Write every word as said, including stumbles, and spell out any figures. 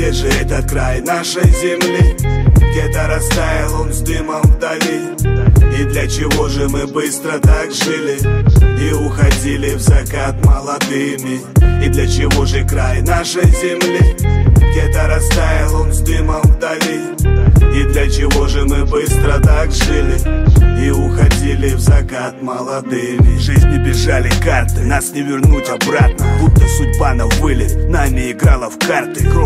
где же этот край нашей земли? Где-то растаял он с дымом вдали. И для чего же мы быстро так жили и уходили в закат молодыми? И для чего же край нашей земли? Где-то растаял он с дымом вдали. И для чего же мы быстро так жили и уходили в закат молодыми? В жизни бежали карты, нас не вернуть обратно, будто судьба на вылет нами играла в карты.